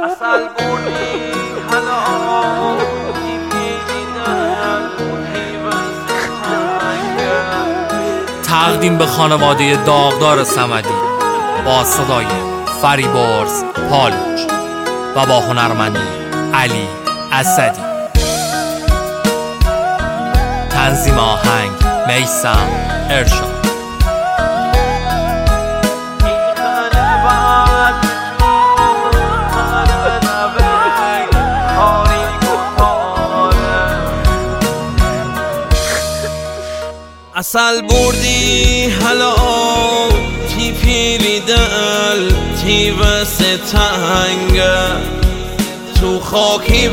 اصل بردی حالا تقدیم به خانواده داغدار صمدی با صدای فریبرز پالوچ و با هنرمندی علی اسدی. تنظیم آهنگ میثم ارشاد. اصل بردی حالا تی پیری دل تی وسط تنگه تو خاکی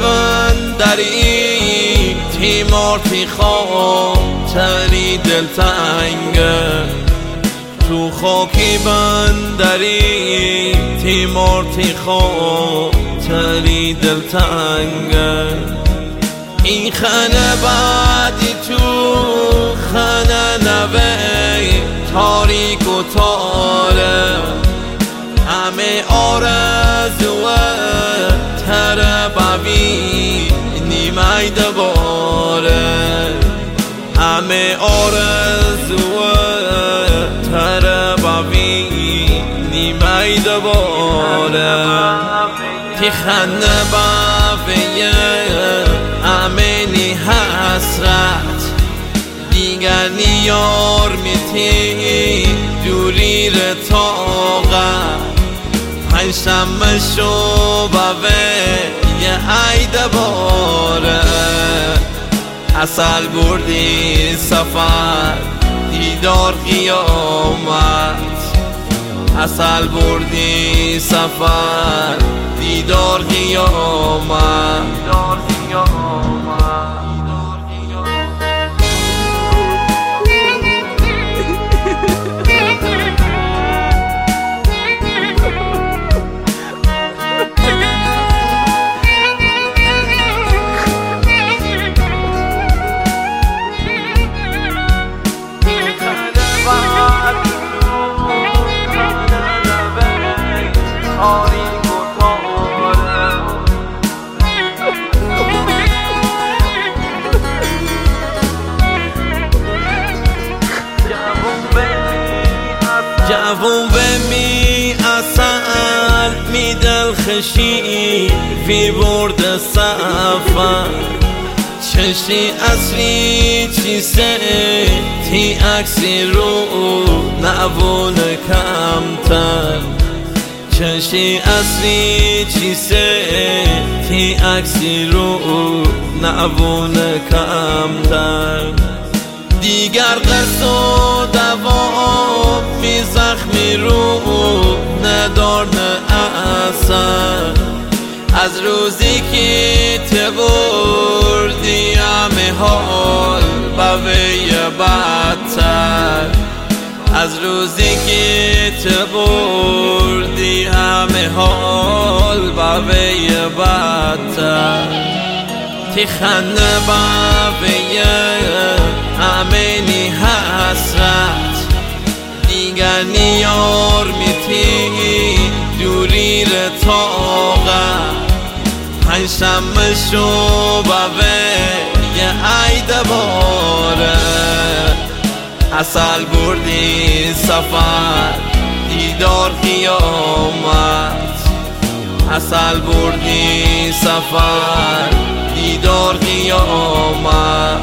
بندری تی مارتی خاطری دل تنگه تو خاکی بندری تی مارتی خاطری دل تنگه این خانه بعدی تو خانه نوی تاریک و تاره همه آرزوه تره ببینی میده باره همه آرزوه تره ببینی میده باره تی خانه ببیه امنی حسرت دیگر نیار میتی دوری رتاقت پنجشنبه شو بوه یه عیده باره اصل بردی سفر دیدار قیامت اصل بردی سفر دیدار قیامت جوون بمی اصل می دل خشی وی برد سفر چشی اصلی چیسته تی عکسی رو نبون کمتر چشی اصلی چیسته تی عکسی رو نبون کمتر دیگر قصد و دوام می زخمی رو ندار نه اثر از روزی که ته بردی همه حال بوی بدتر از روزی که ته بردی همه حال بوی بدتر تی خنده بویه امنی حسرت دیگر نیار میتی دوری رتاقت پنجشنبه شو بوه یه عیده باره اصل بردی سفر دیدار قیامت اصل بردی سفر دیدار قیامت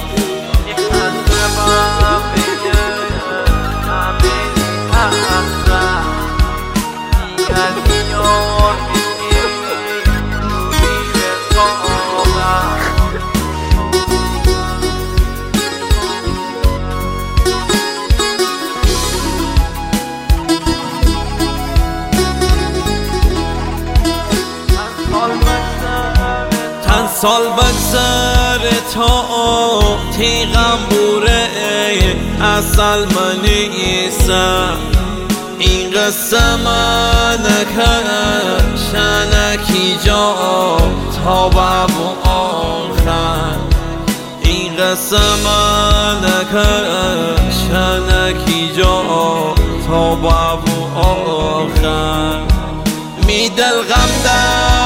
سال بگذره تا تیغم بوره اصل من نیستم این قصه من شنکی جا تا باب و آخر این قصه من شنکی جا تا باب و آخر می دل غم در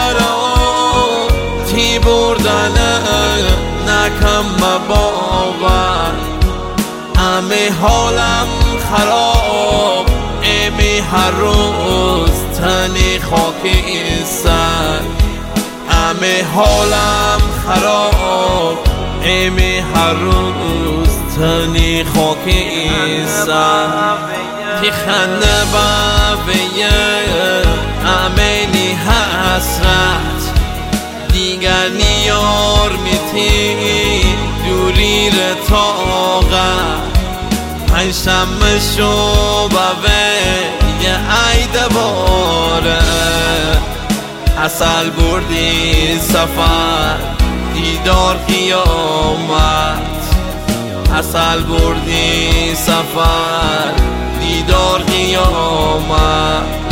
همه حالم خراب امی هر روز تنی خاک این سر همه حالم خراب امی هر روز تنی خاک این سر که خنده بویه امینی حسرت دیگر نیار میتی دوری رتاقت پنجشنبه شو بوه یه عید باره اصل بردی سفر دیدار قیامت اصل بردی سفر دیدار قیامت